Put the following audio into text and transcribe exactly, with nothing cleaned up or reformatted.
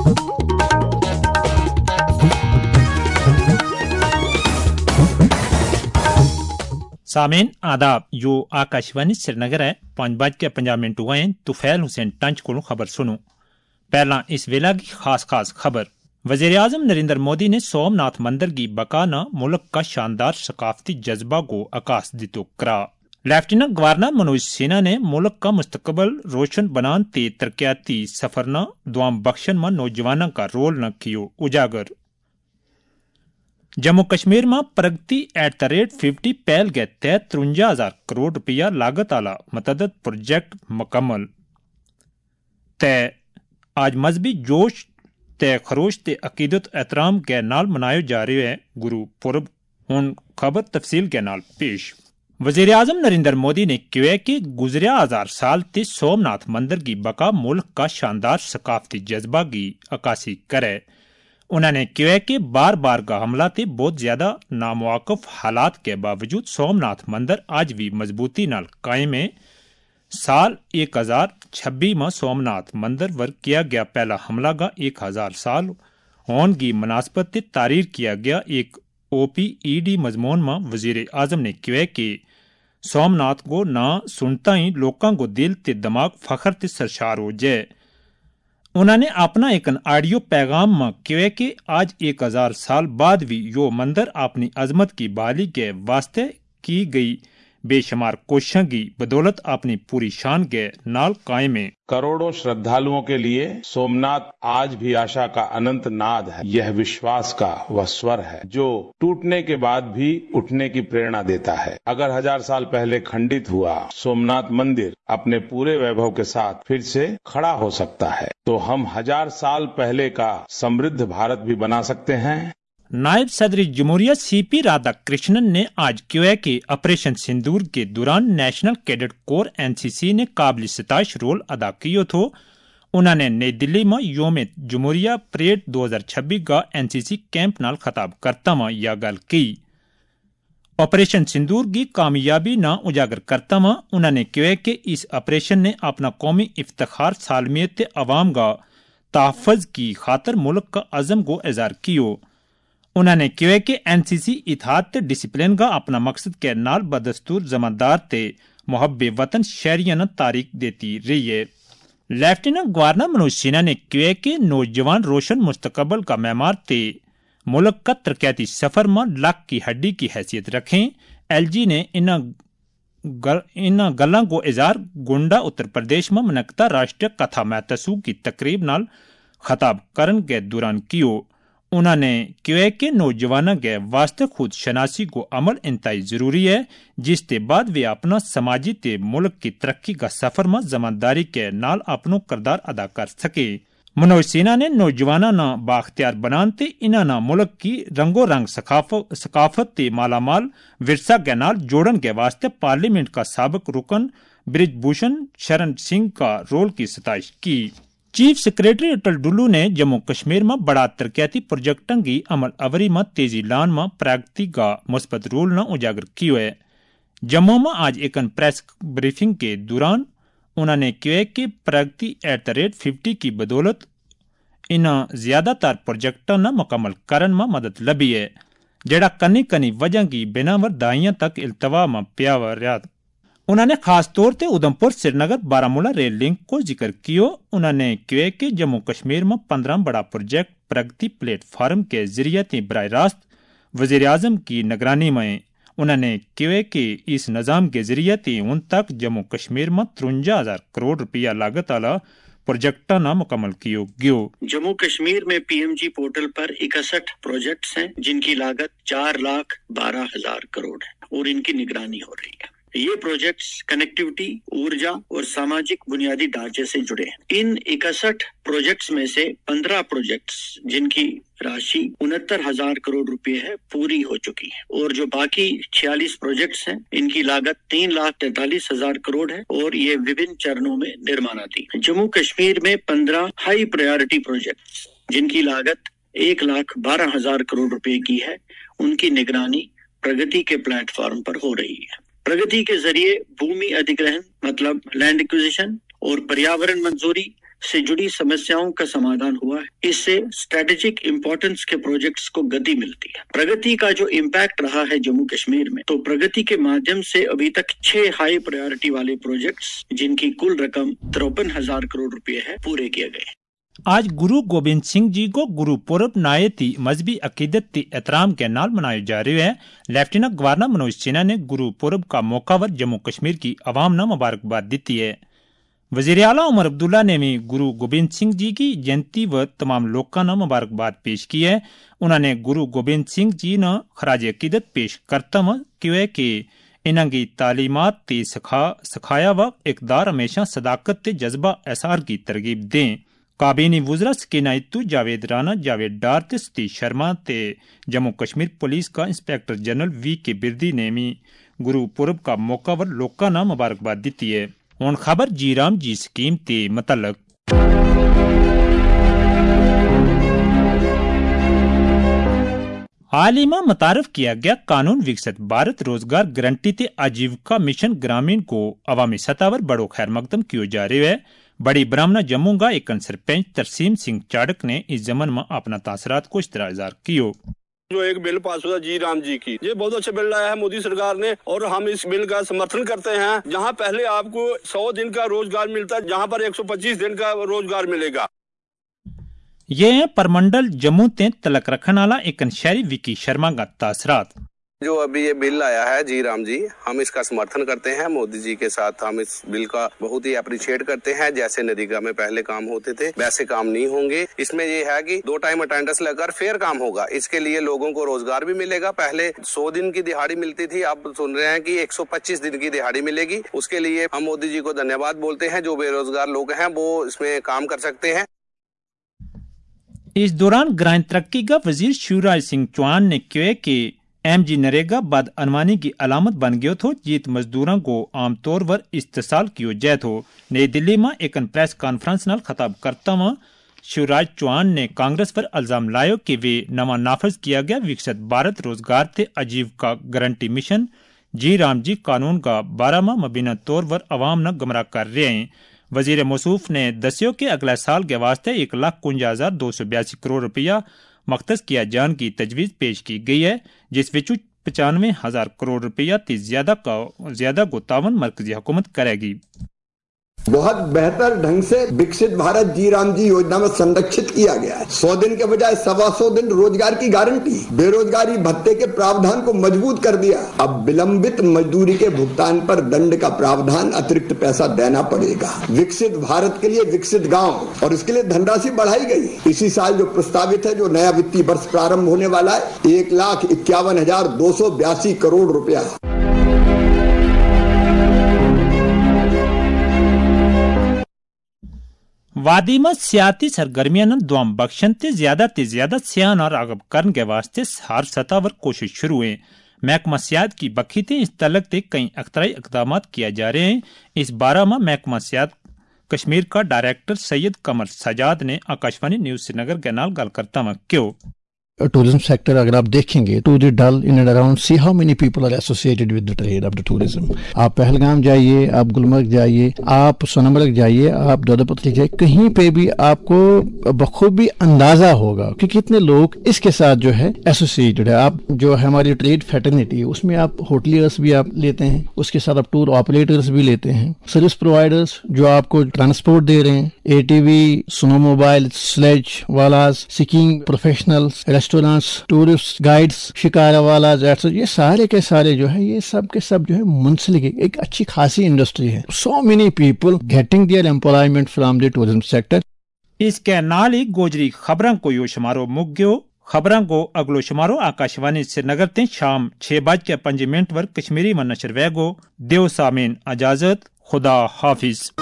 सामीन आदाब, यो आकाशवाणी श्रीनगर है। पांच बज के पंजाब मिनट हुए हैं। तुफैल हुसैन टंच को खबर सुनो। पहला इस वेला की खास खास खबर। वजीर आजम नरेंद्र मोदी ने सोमनाथ मंदिर की बका न मुल्क का शानदार सकाफती जज्बा को आकाश दितो करा। लेफ्टिनेंट गवर्नर मनोज सिन्हा ने मुल्क का मुस्तकबल रोशन बनान ते तरक्याती सफर न दुआम बख्शन में नौजवानों का रोल न कियो उजागर। जम्मू कश्मीर में Pragati at the rate fifty पहल के तहत तिरवंजा हजार करोड़ रुपया लागत आला मतदद प्रोजेक्ट मुकम्मल। तय आज मजहबी जोश ते खरोश ते अकीदत एहतराम के नाल मनाए जा रहे हैं गुरु पुरब। हुन खबर तफसील के नाल पेश। वजीर आजम नरेंद्र मोदी ने कहा कि गुजरिया हजार साल ते सोमनाथ मंदिर की बका मुल्क का शानदार सकाफती जज्बा की अक्कासी करे। उन्होंने कहा कि बार बार का हमला ते बहुत ज्यादा नामुवाकफ हालात के बावजूद सोमनाथ मंदिर आज भी मजबूती नाल कायम है। साल एक हजार छब्बीस में सोमनाथ मंदिर पर किया गया पहला हमला का एक हजार साल होने की मुनासबत ते तारीर किया गया एक ओ पी ई डी मजमून में वजीर आजम ने कहा कि सोमनाथ को ना सुनता ही लोगों को दिल ते दिमाग फखर ते सरशार हो जाए। उन्होंने अपना एक ऑडियो पैगाम में कहा कि आज एक हजार साल बाद भी यो मंदिर अपनी अजमत की बहाली के वास्ते की गई बेशुमार कोशिशों की बदौलत अपनी पूरी शान के नाल कायम है। करोड़ों श्रद्धालुओं के लिए सोमनाथ आज भी आशा का अनंत नाद है। यह विश्वास का वह स्वर है जो टूटने के बाद भी उठने की प्रेरणा देता है। अगर हजार साल पहले खंडित हुआ सोमनाथ मंदिर अपने पूरे वैभव के साथ फिर से खड़ा हो सकता है, तो हम हजार साल पहले का समृद्ध भारत भी बना सकते हैं। नायब सदर जमहूरिया सी पी राधाकृष्णन ने आज कहा कि ऑपरेशन सिंदूर के दौरान national cadet corps N C C ने काबिल सिताश रोल अदा किया था। उन्होंने नई दिल्ली में योम जमहूरिया परेड दो हजार छब्बीस का एन सी सी कैंप नाल खिताब करता में यह गल की। ऑपरेशन सिंदूर की कामयाबी न उजागर करता में उन्होंने कहा कि इस ऑपरेशन ने अपना कौमी इफ्तिखार सालमियत अवाम का तहफ़्फ़ुज़ की खातर मुल्क का अज़म को इज़हार किया। उन्होंने कहा कि एन सी सी इत्तेहाद ते डिसिप्लिन का अपना मकसद के नाल बदस्तूर जमादार ते मुहब्बे वतन शहरियां न तारीख देती रही है। लेफ्टिनेंट गवर्नर मनोज सिन्हा ने कहा कि नौजवान रोशन मुस्तकबल का मेमार ते मुल्क का तरक्याती सफर में लक की हड्डी की हैसियत रखें। एल जी ने इन गल, इन गलों को इजहार गोंडा उत्तर प्रदेश में मनकता राष्ट्रीय कथा महतसू की तकरीब नाल खिताब करन के दौरान कियो। उन्होंने कहा कि नौजवानों के वास्ते खुद शनासी को अमल इंतहाई जरूरी है, जिसके बाद वे अपना समाजी ते मुल्क की तरक्की का सफर में जमानदारी के नाल अपनो किरदार अदा कर सके। मनोज सिन्हा ने नौजवानों न बाख्तियार बनाते इन्हों न मुल्क की रंगो रंग सकाफत ते मालामाल विरसा के नाल जोड़न के वास्ते पार्लियामेंट का साबिक रुकन ब्रिजभूषण शरण सिंह का रोल की सताइश की। चीफ सेक्रेटरी अटल डुल्लू ने जम्मू कश्मीर में बड़ा तरक्याती प्रोजेक्टों की अमल अवरी में तेजी लान में प्रगति का मुस्बत रोल न उजागर किया है। जम्मू में आज एक प्रेस ब्रीफिंग के दौरान उन्होंने कहा कि Pragati at the rate fifty की बदौलत इन ज्यादातर प्रोजेक्टों न मुकम्मल करन में मदद लभी है, जड़ा कनी कनी वजह की बिनावर दाइयां तक इल्तवा में पिया रहा। उन्होंने खास तौर पर उधमपुर श्रीनगर बारामूला रेल लिंक को जिक्र किया। उन्होंने कहा कि जम्मू कश्मीर में पंद्रह बड़ा प्रोजेक्ट प्रगति प्लेटफार्म के जरिए बराह रास्त वजीर आजम की निगरानी में। उन्होंने कहा कि इस निज़ाम के जरिए उन तक जम्मू कश्मीर में तिरवंजा हजार करोड़ रुपया लागत वाला प्रोजेक्ट न मुकम्मल किया गया। जम्मू कश्मीर में पी एम जी पोर्टल पर इकसठ प्रोजेक्ट्स हैं जिनकी लागत चार लाख बारह हजार करोड़ है और इनकी निगरानी हो रही है। ये प्रोजेक्ट्स कनेक्टिविटी, ऊर्जा और सामाजिक बुनियादी ढांचे से जुड़े हैं। इन इकसठ प्रोजेक्ट्स में से पंद्रह प्रोजेक्ट्स जिनकी राशि उनहत्तर हजार करोड़ रुपए है पूरी हो चुकी है और जो बाकी छियालीस प्रोजेक्ट्स हैं इनकी लागत तीन लाख तैतालीस हजार करोड़ है और ये विभिन्न चरणों में निर्माणाधीन। जम्मू कश्मीर में पंद्रह हाई प्रायोरिटी प्रोजेक्ट्स जिनकी लागत एक लाख बारह हजार करोड़ रुपए की है, उनकी निगरानी प्रगति के प्लेटफॉर्म पर हो रही है। प्रगति के जरिए भूमि अधिग्रहण मतलब लैंड एक्विजिशन और पर्यावरण मंजूरी से जुड़ी समस्याओं का समाधान हुआ है। इससे स्ट्रेटेजिक इंपॉर्टेंस के प्रोजेक्ट्स को गति मिलती है। प्रगति का जो इम्पैक्ट रहा है जम्मू कश्मीर में, तो प्रगति के माध्यम से अभी तक छह हाई प्रायोरिटी वाले प्रोजेक्ट्स जिनकी कुल रकम तिरपन हजार करोड़ रुपए है पूरे किए गए। आज गुरु गोबिंद सिंह जी को गुरुपुरब नायती मजहबी अकीदत ते एहतराम के नाल मनाया जा रहा है। लेफ्टिनेंट गवर्नर मनोज सिन्हा ने गुरुपुरब का मौका पर जम्मू कश्मीर की आवाम ने मुबारकबाद दी है। वजीर आला उमर अब्दुल्ला ने भी गुरु गोबिंद सिंह जी की जयंती व तमाम लोगों ने मुबारकबाद पेश की है। उन्होंने गुरु गोबिंद सिंह जी ने खराज अकीदत पेश करते हुए कहा कि इन्हां की तालीमात ते सिखा सिखाया व इकदार हमेशा सदाकत ते जज्बा एसार की तरगीब दें। काबीनी वुज़रा सकीना इत्तू, जावेद राना, जावेद डार ते सतीश शर्मा ते जम्मू कश्मीर पुलिस का inspector general V K Birdi ने भी गुरुपुरब का मौका पर लोगों ने मुबारकबाद दी है। हुण खबर जी राम जी स्कीम ते मुतल्लक। हाल ही में मुतारफ किया गया कानून विकसित भारत रोजगार गारंटी ते आजीविका मिशन ग्रामीण को अवामी सतह पर बड़ो खैर मकदम किया जा रहा है। बड़ी ब्राह्मणा जम्मू का एक सरपंच तरसीम सिंह चाड़क ने इस जमन में अपना तासरात को इश्तरार कियो। जो एक बिल पास हुआ जी राम जी की, ये बहुत अच्छा बिल लाया है मोदी सरकार ने और हम इस बिल का समर्थन करते हैं। जहाँ पहले आपको सौ दिन का रोजगार मिलता है, जहाँ पर एक सौ पच्चीस दिन का रोजगार मिलेगा। ये है परमंडल जम्मू ते तलक रखने वाला एक शहरी विकी शर्मा का तासरात। जो अभी ये बिल आया है जी राम जी, हम इसका समर्थन करते हैं। मोदी जी के साथ हम इस बिल का बहुत ही अप्रिशिएट करते हैं। जैसे नरेगा में पहले काम होते थे वैसे काम नहीं होंगे। इसमें ये है कि दो टाइम अटेंडेंस लगकर फेयर काम होगा। इसके लिए लोगों को रोजगार भी मिलेगा। पहले सौ दिन की दिहाड़ी मिलती थी, अब सुन रहे हैं कि एक सौ पच्चीस दिन की दिहाड़ी मिलेगी। उसके लिए हम मोदी जी को धन्यवाद बोलते हैं। जो बेरोजगार लोग हैं वो इसमें काम कर सकते हैं। इस दौरान ग्रामीण तरक्की का वजीर शिवराज सिंह चौहान ने कहा कि एम जी नरेगा बद अनवानी की अलामत बन गयो थो, जीत मजदूरों को आमतौर पर इस्तेसाल कियो जाए थो। नई दिल्ली में एक प्रेस कॉन्फ्रेंस नाल खताब करता हुआ शिवराज चौहान ने कांग्रेस पर इल्जाम लायो कि वे नवा नाफज किया गया विकसित भारत रोजगार ते आजीविका guarantee mission G Ram G कानून का बारह माह मुबीना तौर पर अवाम न गुमराह कर रहे हैं। वजीर मौसूफ ने दस्यो कि अगले साल के वास्ते एक लाख कुंजा हजार दो सौ बयासी करोड़ रुपया मख्तस किया जान की तजवीज पेश की गई है, जिस विचु पचानवे हजार करोड़ रुपया ती ज्यादा का ज्यादा को तावन मरकजी हुकूमत करेगी। बहुत बेहतर ढंग से विकसित भारत जी राम जी योजना में संरक्षित किया गया है। सौ दिन के बजाय सवा सौ दिन रोजगार की गारंटी, बेरोजगारी भत्ते के प्रावधान को मजबूत कर दिया। अब विलंबित मजदूरी के भुगतान पर दंड का प्रावधान, अतिरिक्त पैसा देना पड़ेगा। विकसित भारत के लिए विकसित गांव और इसके लिए धनराशि बढ़ाई गई। इसी साल जो प्रस्तावित है, जो नया वित्तीय वर्ष प्रारंभ होने वाला है, एक लाख इक्यावन हजार दो सौ बयासी करोड़ रुपया। वादी में सियाती सरगर्मियां न दुआम बख्शन ते ज्यादा ते ज्यादा सियान और रागब करने के वास्ते हर सतह पर कोशिश शुरू है। महकमा सियात की बखी ते इस तलक ते कई अख्तराई इकदाम किया जा रहे हैं। इस बारह में महकमा सियात कश्मीर का डायरेक्टर सैयद कमर सजाद ने आकाशवाणी न्यूज श्रीनगर के नाल गल करता हुआ क्यों टूरिज्म सेक्टर अगर आप देखेंगे to the Dal in and around see how many people are associated with the trade of the tourism. आप पहलगाम जाइए, आप गुलमर्ग जाइए, आप सोनमर्ग जाइए, आप दोदपत्री जाइए, कहीं पे भी आपको बखूबी अंदाजा होगा कि कितने लोग इसके साथ जो है एसोसिएटेड है। आप जो है हमारी ट्रेड फैटर्निटी, उसमें आप होटलियर्स भी आप लेते हैं, उसके साथ आप टूर ऑपरेटर्स भी लेते हैं, सर्विस प्रोवाइडर्स जो आपको ट्रांसपोर्ट दे रहे हैं, एटीवी, स्नो मोबाइल, स्लेज वालाज, skiing professionals, restaurants, tourist guides, shikara वाला, ये सारे के सारे जो है ये सब के सब जो है मुंसलिक एक अच्छी खासी इंडस्ट्री है। So many people getting their employment from the tourism sector. इसके नाल ही गोजरी खबरों को यो शुमारो मुग्यो खबरों को अगलो शुमारो आकाशवाणी श्रीनगर ते शाम छह बज के पंज मिनट पर कश्मीरी में नशर वेगो। देव सामीन इजाजत, खुदा हाफिज।